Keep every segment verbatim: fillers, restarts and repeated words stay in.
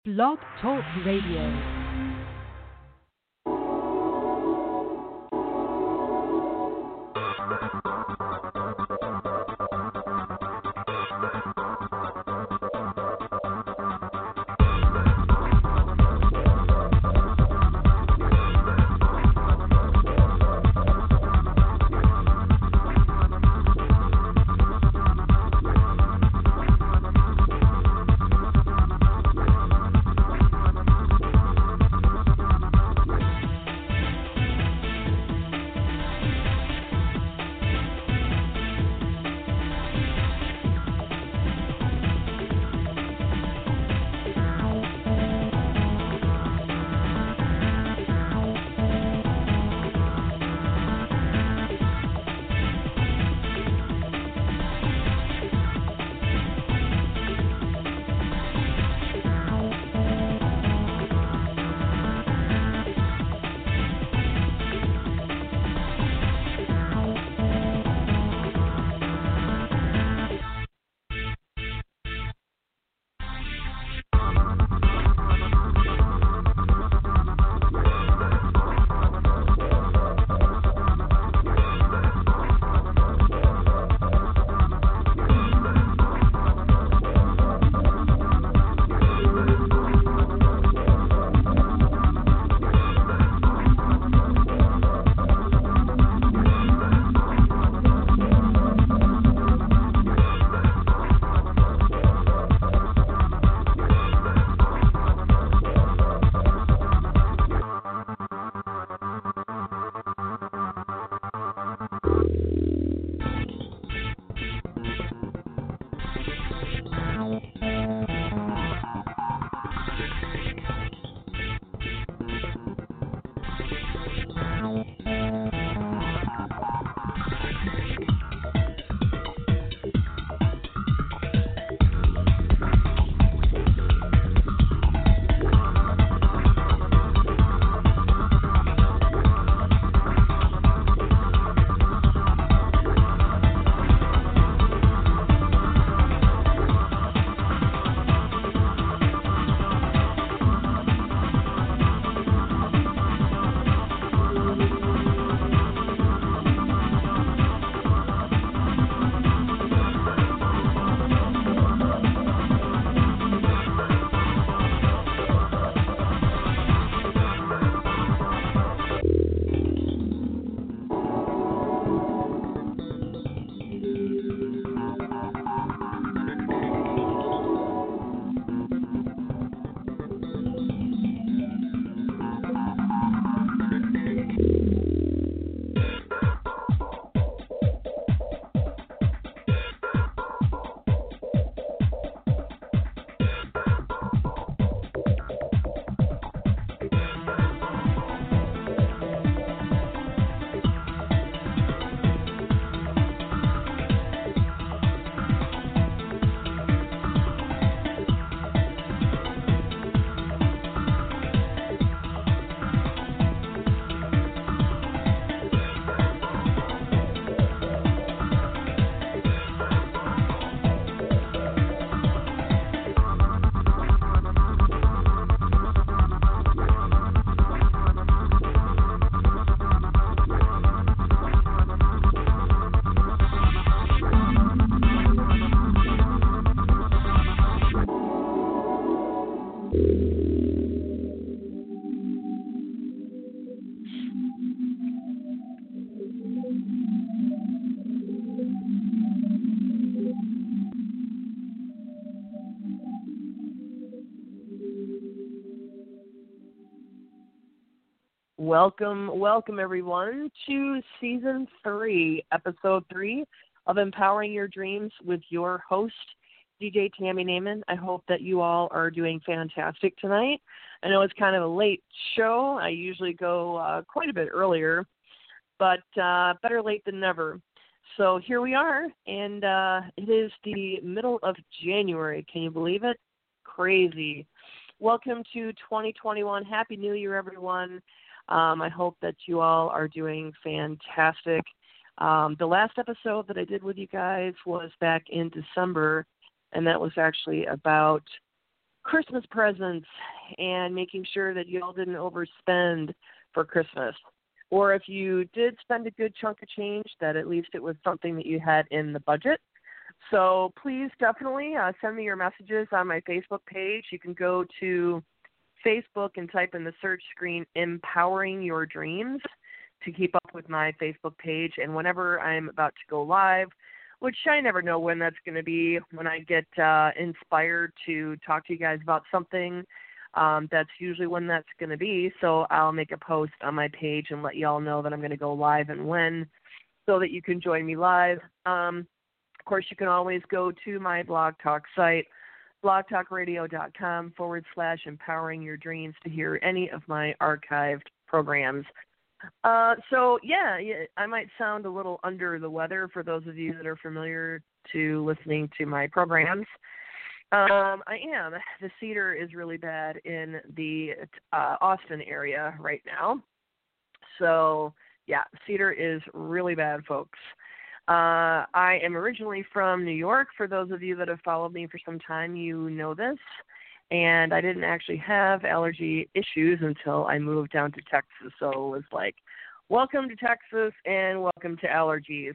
Blog Talk Radio. Welcome, welcome everyone to Season three, Episode three of Empowering Your Dreams with your host, D J Tammy Naiman. I hope that you all are doing fantastic tonight. I know it's kind of a late show. I usually go uh, quite a bit earlier, but uh, better late than never. So here we are, and uh, it is the middle of January. Can you believe it? Crazy. Welcome to twenty twenty-one. Happy New Year, everyone. Um, I hope that you all are doing fantastic. Um, the last episode that I did with you guys was back in December, and that was actually about Christmas presents and making sure that you all didn't overspend for Christmas. Or if you did spend a good chunk of change, that at least it was something that you had in the budget. So please definitely uh, send me your messages on my Facebook page. You can go to Facebook and type in the search screen Empowering Your Dreams to keep up with my Facebook page. And whenever I'm about to go live, which I never know when that's going to be, when I get uh, inspired to talk to you guys about something, um, that's usually when that's going to be. So I'll make a post on my page and let you all know that I'm going to go live and when, so that you can join me live. Um, of course, you can always go to my blog talk site, blogtalkradio.com forward slash empowering your dreams to hear any of my archived programs. Uh, so, yeah, I might sound a little under the weather for those of you that are familiar to listening to my programs. Um, I am. The cedar is really bad in the uh, Austin area right now. So, yeah, cedar is really bad, folks. Uh, I am originally from New York. For those of you that have followed me for some time, you know this. And I didn't actually have allergy issues until I moved down to Texas. So it was like, welcome to Texas and welcome to allergies.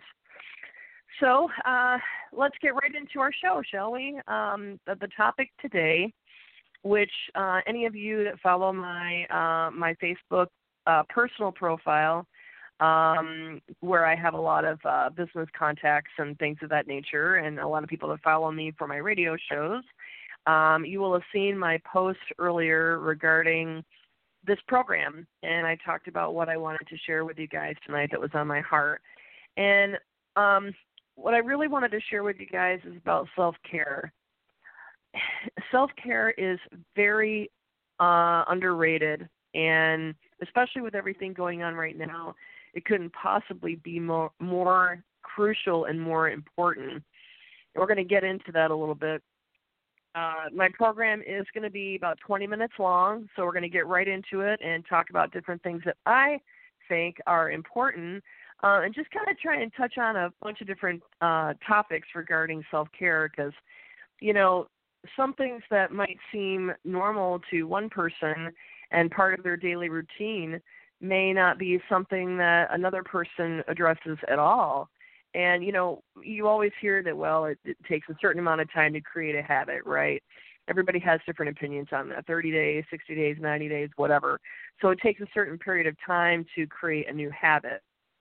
So uh, let's get right into our show, shall we? Um, the, the topic today, which uh, any of you that follow my uh, my Facebook uh, personal profile, um, where I have a lot of uh, business contacts and things of that nature, and a lot of people that follow me for my radio shows, Um, you will have seen my post earlier regarding this program, and I talked about what I wanted to share with you guys tonight that was on my heart. And um, what I really wanted to share with you guys is about self-care. Self-care is very uh, underrated, and especially with everything going on right now, it couldn't possibly be more, more crucial and more important. And we're going to get into that a little bit. Uh, my program is going to be about twenty minutes long, so we're going to get right into it and talk about different things that I think are important, uh, and just kind of try and touch on a bunch of different uh, topics regarding self-care, because, you know, some things that might seem normal to one person and part of their daily routine may not be something that another person addresses at all. And, you know, you always hear that, well, it, it takes a certain amount of time to create a habit, right? Everybody has different opinions on that, thirty days, sixty days, ninety days, whatever. So it takes a certain period of time to create a new habit.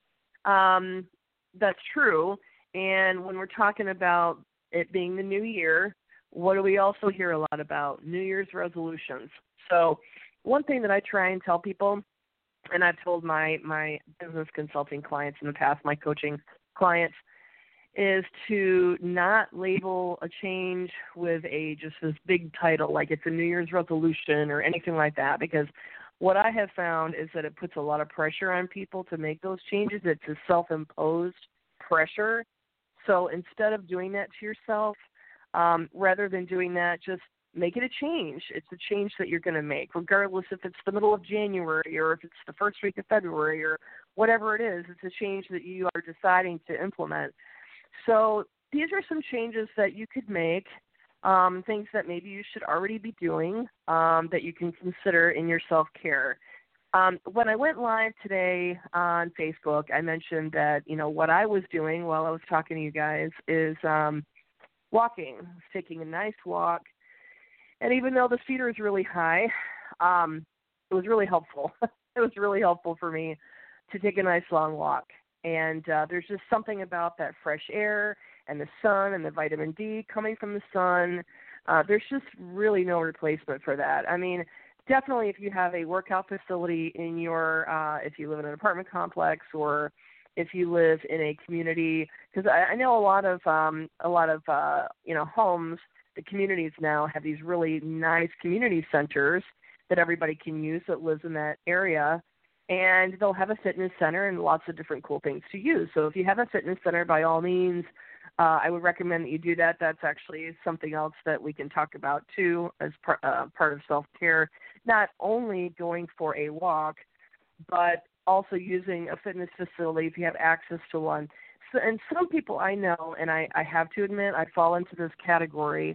Um, that's true. And when we're talking about it being the new year, what do we also hear a lot about? New Year's resolutions. So one thing that I try and tell people, and I've told my, my business consulting clients in the past, my coaching clients, is to not label a change with a just this big title like it's a New Year's resolution or anything like that, because what I have found is that it puts a lot of pressure on people to make those changes. It's a self-imposed pressure. So instead of doing that to yourself, um, rather than doing that, just make it a change. It's a change that you're going to make, regardless if it's the middle of January or if it's the first week of February or whatever it is. It's a change that you are deciding to implement. So these are some changes that you could make, um, things that maybe you should already be doing, um, that you can consider in your self-care. Um, when I went live today on Facebook, I mentioned that, you know, what I was doing while I was talking to you guys is um, walking, taking a nice walk. And even though the cedar is really high, um, it was really helpful. It was really helpful for me to take a nice long walk. And uh, there's just something about that fresh air and the sun and the vitamin D coming from the sun. Uh, there's just really no replacement for that. I mean, definitely if you have a workout facility in your, uh, if you live in an apartment complex or if you live in a community, because I, I know a lot of, um, a lot of, uh, you know, homes, the communities now have these really nice community centers that everybody can use that lives in that area. And they'll have a fitness center and lots of different cool things to use. So if you have a fitness center, by all means, uh, I would recommend that you do that. That's actually something else that we can talk about, too, as par- uh, part of self-care. Not only going for a walk, but also using a fitness facility if you have access to one. So, and some people I know, and I, I have to admit, I fall into this category,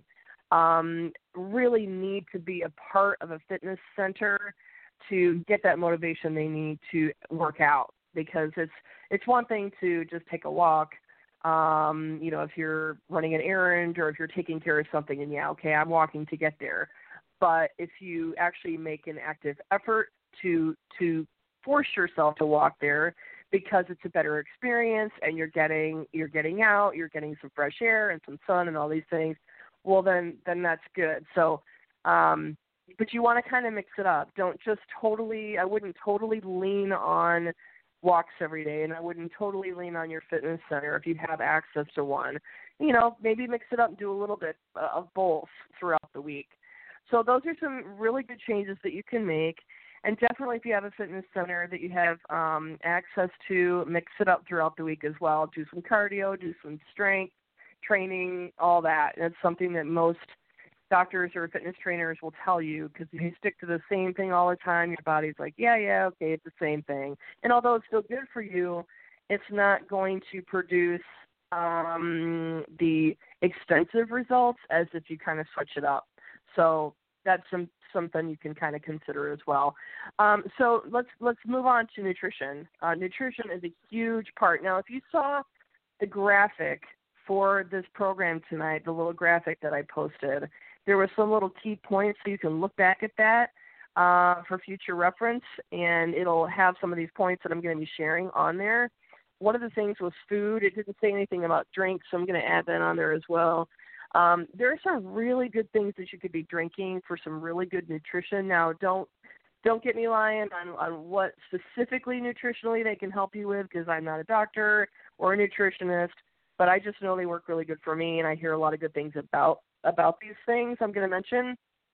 um, really need to be a part of a fitness center to get that motivation they need to work out, because it's it's one thing to just take a walk, um, you know, if you're running an errand or if you're taking care of something and, yeah, okay, I'm walking to get there. But if you actually make an active effort to to force yourself to walk there because it's a better experience and you're getting you're getting out, you're getting some fresh air and some sun and all these things, well, then then that's good. So, um, but you want to kind of mix it up. Don't just totally, I wouldn't totally lean on walks every day, and I wouldn't totally lean on your fitness center if you have access to one. You know, maybe mix it up and do a little bit of both throughout the week. So those are some really good changes that you can make. And definitely if you have a fitness center that you have um, access to, mix it up throughout the week as well. Do some cardio, do some strength training, all that. And it's something that most doctors or fitness trainers will tell you, because if you stick to the same thing all the time, your body's like, yeah, yeah, okay, it's the same thing. And although it's still good for you, it's not going to produce um, the extensive results as if you kind of switch it up. So that's some something you can kind of consider as well. Um, so let's let's move on to nutrition. Uh, nutrition is a huge part. Now, if you saw the graphic for this program tonight, the little graphic that I posted, there were some little key points, so you can look back at that uh, for future reference, and it'll have some of these points that I'm going to be sharing on there. One of the things was food. It didn't say anything about drinks, so I'm going to add that on there as well. Um, there are some really good things that you could be drinking for some really good nutrition. Now, don't don't get me lying on, on what specifically nutritionally they can help you with, because I'm not a doctor or a nutritionist, but I just know they work really good for me, and I hear a lot of good things about about these things I'm going to mention.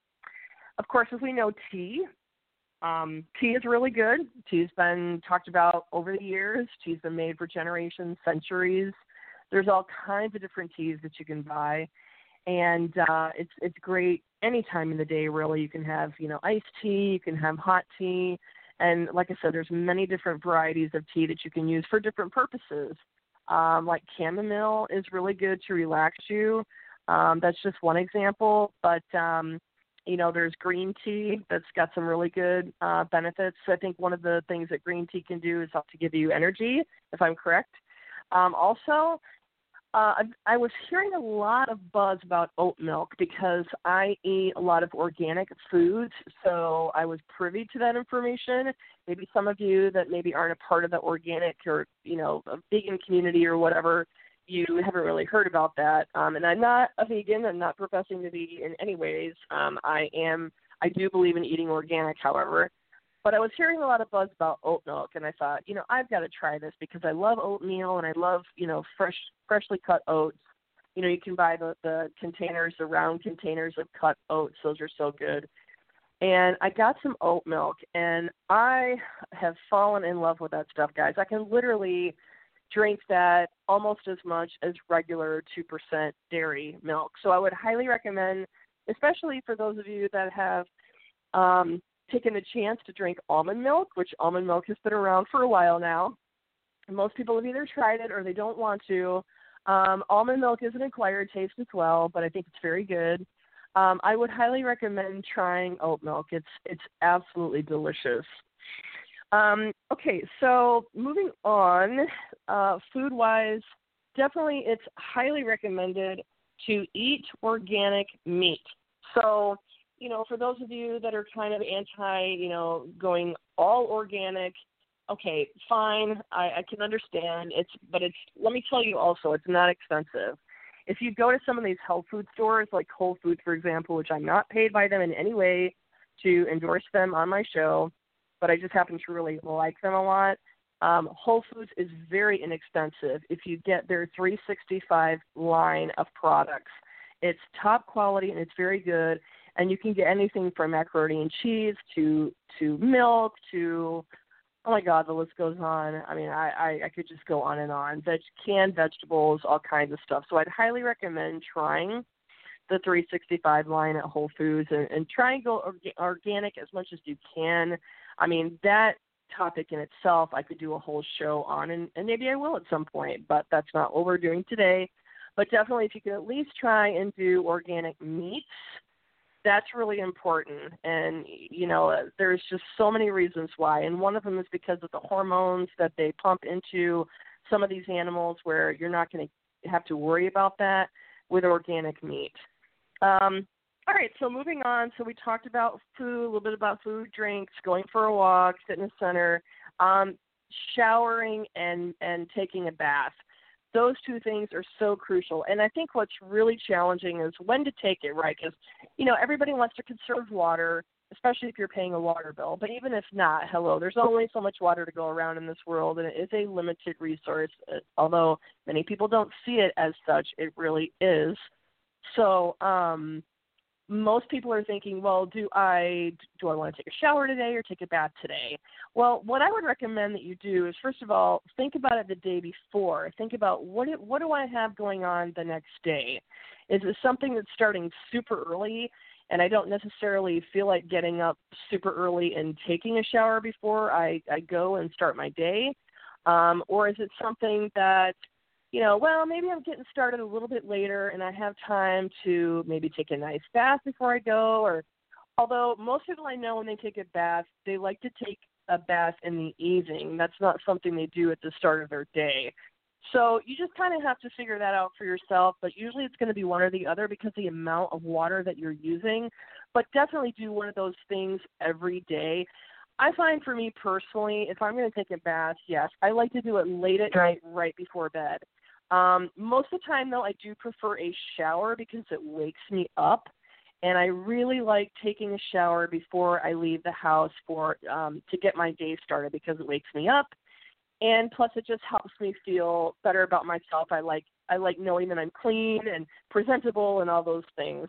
Of course, as we know, tea. Um, tea is really good. Tea's been talked about over the years. Tea's been made for generations, centuries. There's all kinds of different teas that you can buy, and uh, it's it's great any time in the day, really. You can have, you know, iced tea, you can have hot tea, and like I said, there's many different varieties of tea that you can use for different purposes. Um, like chamomile is really good to relax you. Um, that's just one example, but, um, you know, there's green tea that's got some really good uh, benefits. I think one of the things that green tea can do is help to give you energy, if I'm correct. Um, also, uh, I, I was hearing a lot of buzz about oat milk because I eat a lot of organic foods, so I was privy to that information. Maybe some of you that maybe aren't a part of the organic or, you know, a vegan community or whatever, you haven't really heard about that. Um, and I'm not a vegan. I'm not professing to be in any ways. Um, I am, I do believe in eating organic, however. But I was hearing a lot of buzz about oat milk, and I thought, you know, I've got to try this because I love oatmeal and I love, you know, fresh, freshly cut oats. You know, you can buy the, the containers, the round containers of cut oats. Those are so good. And I got some oat milk, and I have fallen in love with that stuff, guys. I can literally drink that almost as much as regular two percent dairy milk. So I would highly recommend, especially for those of you that have um, taken the chance to drink almond milk, which almond milk has been around for a while now. Most people have either tried it or they don't want to. Um, almond milk is an acquired taste as well, but I think it's very good. Um, I would highly recommend trying oat milk. It's it's absolutely delicious. Um, okay, so moving on, uh, food-wise, definitely it's highly recommended to eat organic meat. So, you know, for those of you that are kind of anti, you know, going all organic, okay, fine, I, I can understand. It's, but it's, let me tell you also, it's not expensive. If you go to some of these health food stores, like Whole Foods, for example, which I'm not paid by them in any way to endorse them on my show, but I just happen to really like them a lot. Um, Whole Foods is very inexpensive if you get their three sixty-five line of products. It's top quality and it's very good, and you can get anything from macaroni and cheese to to milk to, oh my God, the list goes on. I mean, I, I, I could just go on and on. Veg, canned vegetables, all kinds of stuff. So I'd highly recommend trying the three sixty-five line at Whole Foods and, and try and go orga- organic as much as you can. I mean, that topic in itself I could do a whole show on, and, and maybe I will at some point, but that's not what we're doing today. But definitely if you can at least try and do organic meats, that's really important. And, you know, there's just so many reasons why. And one of them is because of the hormones that they pump into some of these animals where you're not going to have to worry about that with organic meat. Um, all right, so moving on. So we talked about food, a little bit about food, drinks, going for a walk, fitness center, um, showering, and, and taking a bath. Those two things are so crucial. And I think what's really challenging is when to take it, right? Because, you know, everybody wants to conserve water, especially if you're paying a water bill. But even if not, hello, there's only so much water to go around in this world, and it is a limited resource. Although many people don't see it as such, it really is. So um, most people are thinking, well, do I do I want to take a shower today or take a bath today? Well, what I would recommend that you do is, first of all, think about it the day before. Think about what it, what do I have going on the next day? Is it something that's starting super early and I don't necessarily feel like getting up super early and taking a shower before I, I go and start my day? Um, or is it something that, you know, well, maybe I'm getting started a little bit later and I have time to maybe take a nice bath before I go? Or although most people I know when they take a bath, they like to take a bath in the evening. That's not something they do at the start of their day. So you just kind of have to figure that out for yourself, but usually it's going to be one or the other because of the amount of water that you're using. But definitely do one of those things every day. I find for me personally, if I'm going to take a bath, yes, I like to do it late at night, right before bed. Um, most of the time, though, I do prefer a shower because it wakes me up. And I really like taking a shower before I leave the house for um, to get my day started because it wakes me up. And plus, it just helps me feel better about myself. I like I like knowing that I'm clean and presentable and all those things.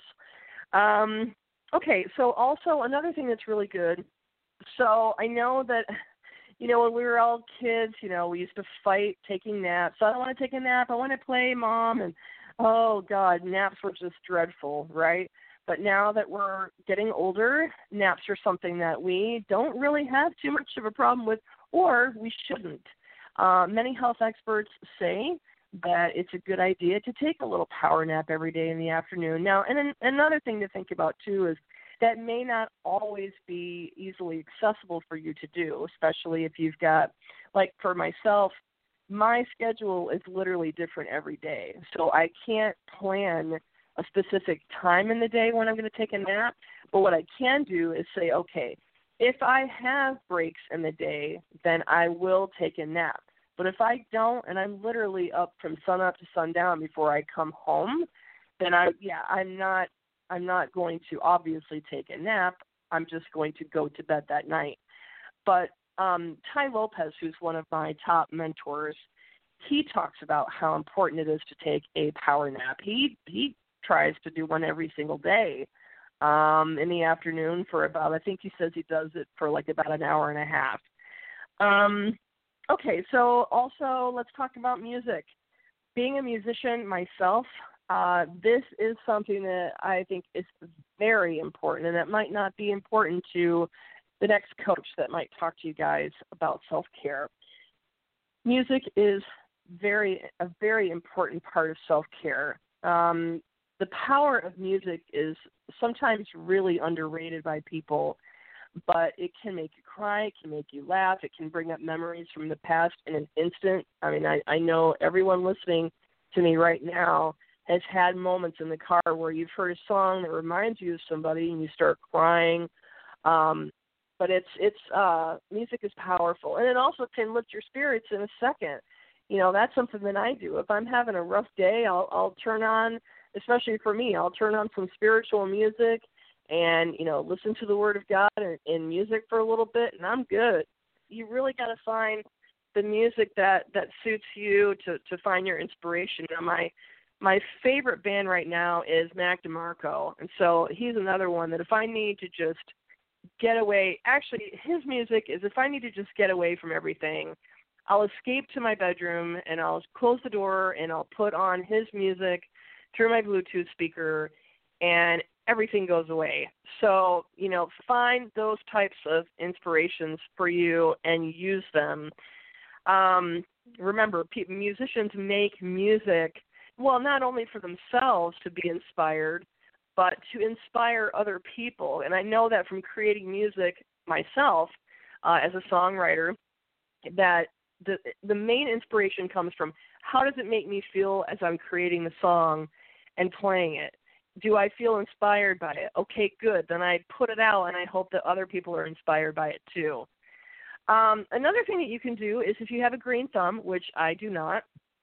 Um, okay, so also another thing that's really good. So I know that, you know, when we were all kids, you know, we used to fight taking naps. So I don't want to take a nap. I want to play, Mom. And, oh, God, naps were just dreadful, right? But now that we're getting older, naps are something that we don't really have too much of a problem with, or we shouldn't. Uh, many health experts say that it's a good idea to take a little power nap every day in the afternoon. Now, and an, another thing to think about, too, is that may not always be easily accessible for you to do, especially if you've got, like for myself, my schedule is literally different every day. So I can't plan a specific time in the day when I'm going to take a nap. But what I can do is say, okay, if I have breaks in the day, then I will take a nap. But if I don't, and I'm literally up from sunup to sundown before I come home, then I, yeah, I'm not, I'm not going to obviously take a nap. I'm just going to go to bed that night. But um, Tai Lopez, who's one of my top mentors, he talks about how important it is to take a power nap. He he tries to do one every single day um, in the afternoon for about, I think he says he does it for like about an hour and a half. Um, okay, so also let's talk about music. Being a musician myself, uh, this is something that I think is very important, and it might not be important to the next coach that might talk to you guys about self-care. Music is very a very important part of self-care. Um, the power of music is sometimes really underrated by people, but it can make you cry, it can make you laugh, it can bring up memories from the past in an instant. I mean, I, I know everyone listening to me right now has had moments in the car where you've heard a song that reminds you of somebody and you start crying. Um, but it's it's uh, music is powerful, and it also can lift your spirits in a second. You know, that's something that I do. If I'm having a rough day, I'll I'll turn on, especially for me, I'll turn on some spiritual music and, you know, listen to the Word of God in, in music for a little bit, and I'm good. You really got to find the music that, that suits you to, to find your inspiration. Now, my my favorite band right now is Mac DeMarco, and so he's another one that if I need to just get away, actually his music is if I need to just get away from everything, I'll escape to my bedroom and I'll close the door and I'll put on his music through my Bluetooth speaker and everything goes away. So, you know, find those types of inspirations for you and use them. Um, remember, pe- musicians make music well, not only for themselves to be inspired, but to inspire other people. And I know that from creating music myself uh, as a songwriter, that the the main inspiration comes from how does it make me feel as I'm creating the song and playing it? Do I feel inspired by it? Okay, good. Then I put it out, and I hope that other people are inspired by it too. Um, another thing that you can do is if you have a green thumb, which I do not,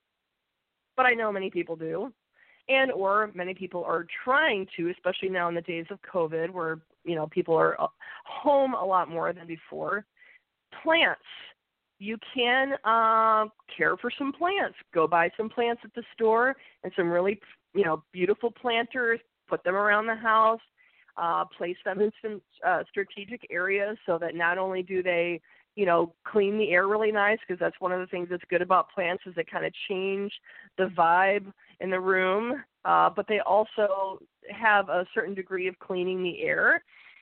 but I know many people do, and or many people are trying to, especially now in the days of COVID where, you know, people are home a lot more than before. Plants. You can uh, care for some plants. Go buy some plants at the store and some really, you know, beautiful planters. Put them around the house. Uh, place them in some uh, strategic areas so that not only do they, you know, clean the air really nice, because that's one of the things that's good about plants is they kind of change the vibe in the room, uh, but they also have a certain degree of cleaning the air,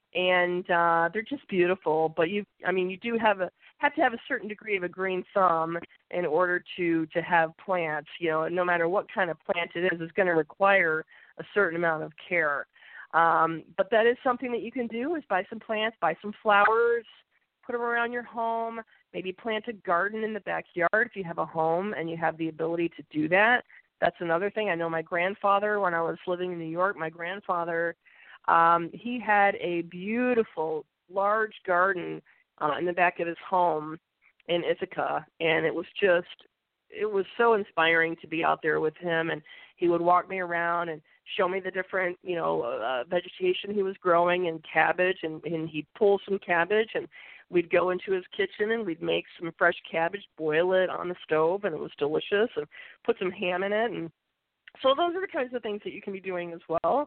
and uh, they're just beautiful. But you, I mean, you do have a have to have a certain degree of a green thumb in order to to have plants. You know, no matter what kind of plant it is, it's going to require a certain amount of care. Um, but that is something that you can do: is buy some plants, buy some flowers, put them around your home, maybe plant a garden in the backyard if you have a home and you have the ability to do that. That's another thing. I know my grandfather, when I was living in New York, my grandfather, um, he had a beautiful, large garden uh, in the back of his home in Ithaca, and it was just, it was so inspiring to be out there with him, and he would walk me around and show me the different, you know, uh, vegetation he was growing and cabbage, and, and he'd pull some cabbage, and we'd go into his kitchen and we'd make some fresh cabbage, boil it on the stove, and it was delicious, and put some ham in it. And so those are the kinds of things that you can be doing as well.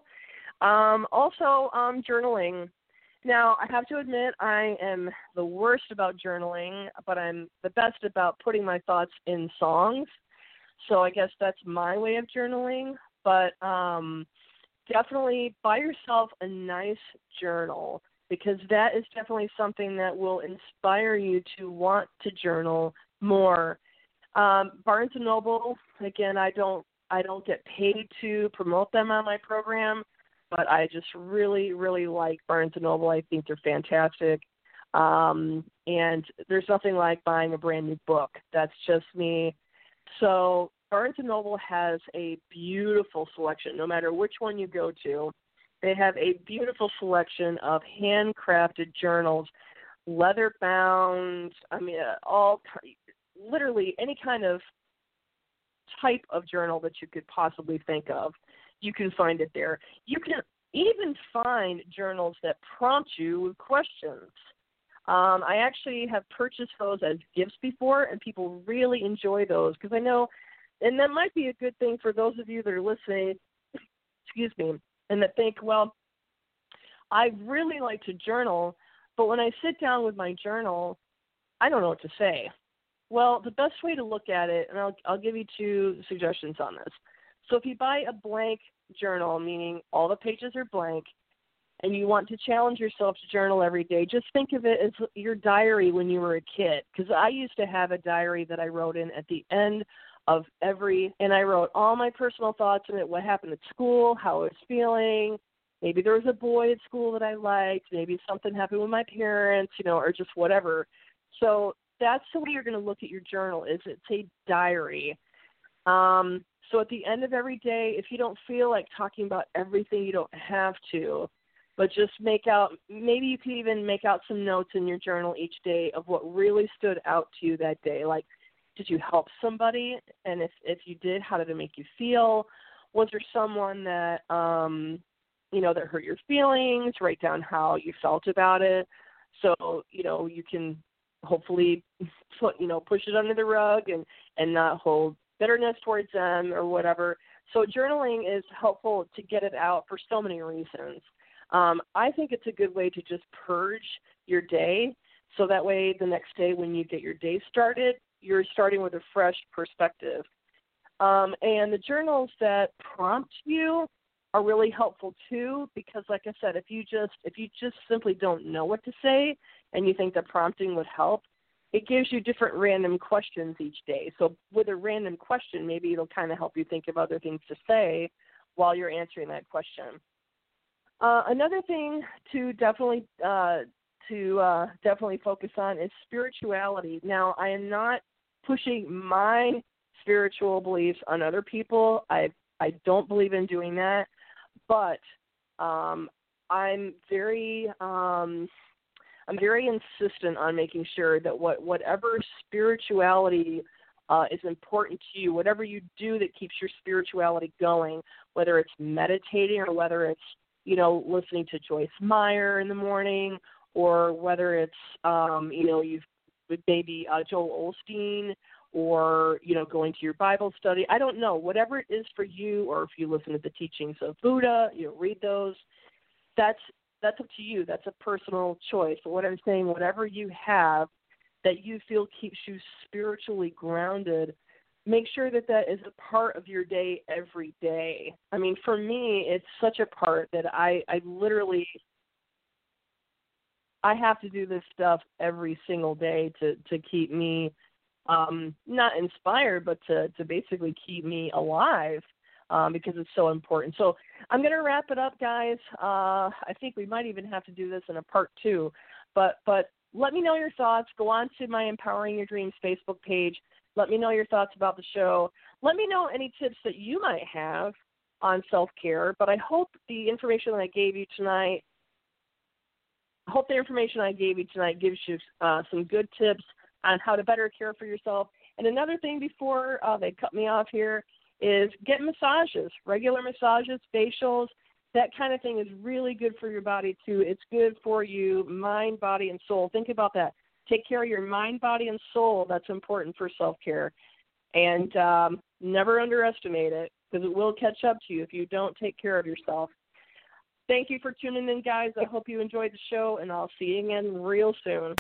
Um, also, um, journaling. Now, I have to admit I am the worst about journaling, but I'm the best about putting my thoughts in songs. So I guess that's my way of journaling. But um, definitely buy yourself a nice journal, because that is definitely something that will inspire you to want to journal more. Um, Barnes and Noble, again, I don't I don't get paid to promote them on my program, but I just really, really like Barnes and Noble. I think they're fantastic. Um, and there's nothing like buying a brand new book. That's just me. So Barnes and Noble has a beautiful selection, no matter which one you go to. They have a beautiful selection of handcrafted journals, leather-bound, I mean, uh, all literally any kind of type of journal that you could possibly think of. You can find it there. You can even find journals that prompt you with questions. Um, I actually have purchased those as gifts before, and people really enjoy those, because I know, and that might be a good thing for those of you that are listening, excuse me, and that think, well, I really like to journal, but when I sit down with my journal, I don't know what to say. Well, the best way to look at it, and I'll, I'll give you two suggestions on this. So if you buy a blank journal, meaning all the pages are blank, and you want to challenge yourself to journal every day, just think of it as your diary when you were a kid. Because I used to have a diary that I wrote in at the end of every, and I wrote all my personal thoughts in it, what happened at school, how I was feeling. Maybe there was a boy at school that I liked. Maybe something happened with my parents, you know, or just whatever. So that's the way you're going to look at your journal, is it's a diary. Um, so at the end of every day, if you don't feel like talking about everything, you don't have to, but just make out, maybe you can even make out some notes in your journal each day of what really stood out to you that day. Like, did you help somebody? And if, if you did, how did it make you feel? Was there someone that, um, you know, that hurt your feelings? Write down how you felt about it. So, you know, you can hopefully put, you know, push it under the rug and, and not hold bitterness towards them or whatever. So journaling is helpful to get it out for so many reasons. Um, I think it's a good way to just purge your day, so that way the next day when you get your day started, you're starting with a fresh perspective. Um, and the journals that prompt you are really helpful too, because like I said, if you just if you just simply don't know what to say and you think that prompting would help, it gives you different random questions each day. So with a random question, maybe it'll kind of help you think of other things to say while you're answering that question. Uh, another thing to definitely uh, to uh, definitely focus on is spirituality. Now, I am not pushing my spiritual beliefs on other people. I I don't believe in doing that, but um, I'm very um, I'm very insistent on making sure that what whatever spirituality uh, is important to you, whatever you do that keeps your spirituality going, whether it's meditating or whether it's, you know, listening to Joyce Meyer in the morning, or whether it's, um, you know, you've maybe uh, Joel Osteen, or, you know, going to your Bible study. I don't know. Whatever it is for you, or if you listen to the teachings of Buddha, you know, read those, that's that's up to you. That's a personal choice. But what I'm saying, whatever you have that you feel keeps you spiritually grounded, make sure that that is a part of your day every day. I mean, for me, it's such a part that I, I literally, I have to do this stuff every single day to, to keep me um, not inspired, but to, to basically keep me alive. Um, because it's so important. So I'm going to wrap it up, guys. Uh, I think we might even have to do this in a part two. But but let me know your thoughts. Go on to my Empowering Your Dreams Facebook page. Let me know your thoughts about the show. Let me know any tips that you might have on self-care. But I hope the information that I gave you tonight, I hope the information I gave you tonight gives you uh, some good tips on how to better care for yourself. And another thing before uh, they cut me off here, is get massages, regular massages, facials. That kind of thing is really good for your body, too. It's good for you, mind, body, and soul. Think about that. Take care of your mind, body, and soul. That's important for self-care. And um, never underestimate it, because it will catch up to you if you don't take care of yourself. Thank you for tuning in, guys. I hope you enjoyed the show, and I'll see you again real soon.